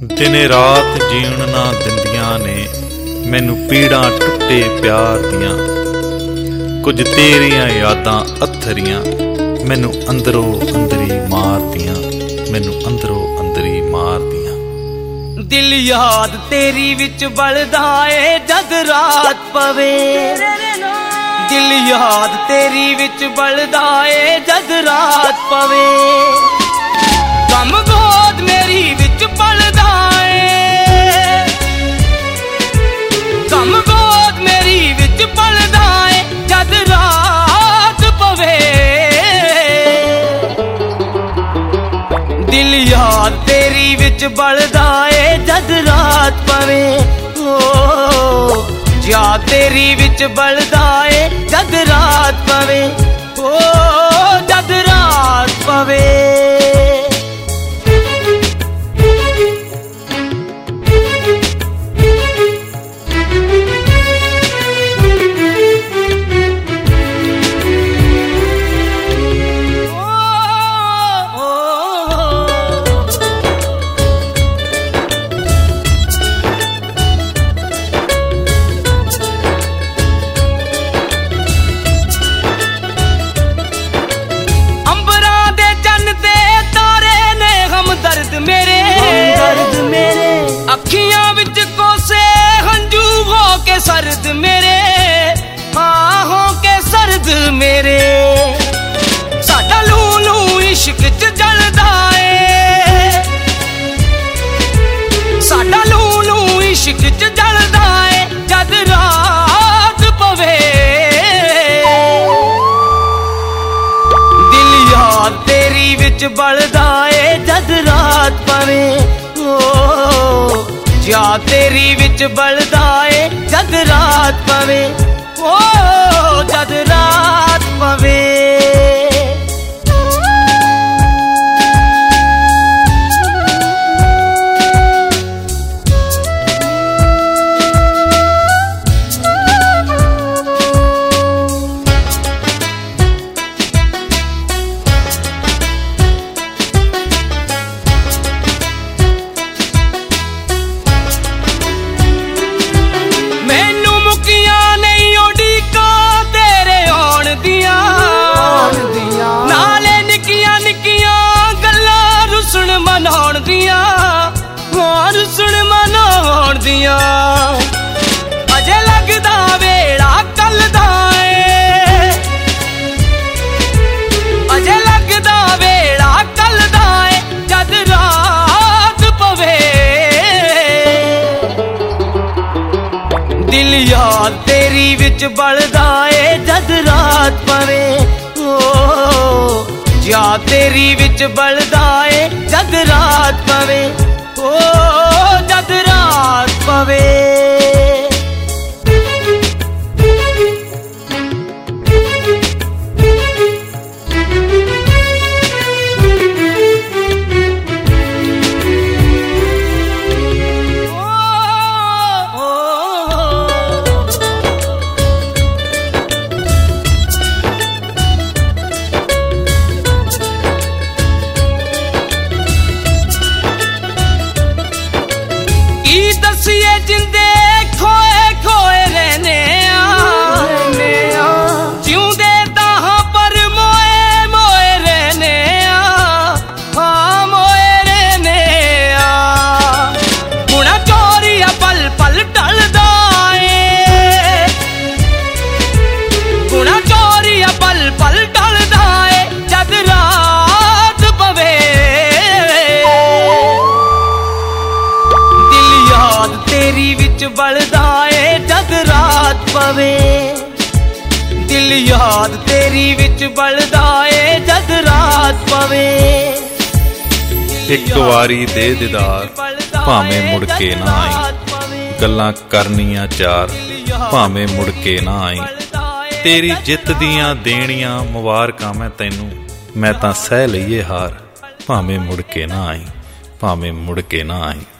दिने रात जीण ना दिंदियां ने मैनू पीड़ां टुटे प्यार दियां। कुछ तेरियां यादां अथरियां मैनू अंदरों अंदरी मार दियां, मैनू अंदरों अंदरी मार दियां। दिल याद तेरी विच बलदा ए जद रात पवे, दिल याद तेरी विच बलदा ए जद रात पवे। गम गोद मेरी विच पलदा ए, गम गोद मेरी विच पलदा ए जद रात पवे। दिल याद तेरी विच बलदा ए जद रात पवे। ओ जा तेरी विच बलदा ए जद रात पवे, ओ जद रात पवे। अखियां विच कोसे हंजू हो के सर्द मेरे, हाँ हो के सर्द मेरे। साडा लू लू इश्क च जलदा ए, साडा लू लू इश्क च जलदा ए जद रात पवे। दिल याद तेरी विच बलदा ए जद रात पवे। जा तेरी विच बलदा ए जद रात पवे, ओ जद रात पवे। अजे लगदा वेड़ा कल दा ए, अजे लगदा वेड़ा कल दा ए जद रात पवे। दिल याद तेरी विच बलदा ए जद रात पवे। ओ जा तेरी विच बलदा ए जद रात पवे, ओ जद रात पवे। दसिए जिंदे खोए खोए रहने जिउंदे ताहां पर मोए मोए रहने, हाँ मोए रहने। गुणा चोरिया पल पल टलदा ए, गुणा चोरिया पल पल टलदा ए जद रात पवे। तेरी विच बलदा ए जद रात पवे, दिल याद तेरी विच बलदा ए जद रात पवे। एक वारी दे दीदार भावें मुड़ के ना आई, गल्लां करनियां चार भावें मुड़ के ना आई। तेरी जित दियां देणियां मुबारकां मैं तैनू, मैं तां सह लईए हार भावें मुड़ के ना आई, भावें मुड़ के ना आई।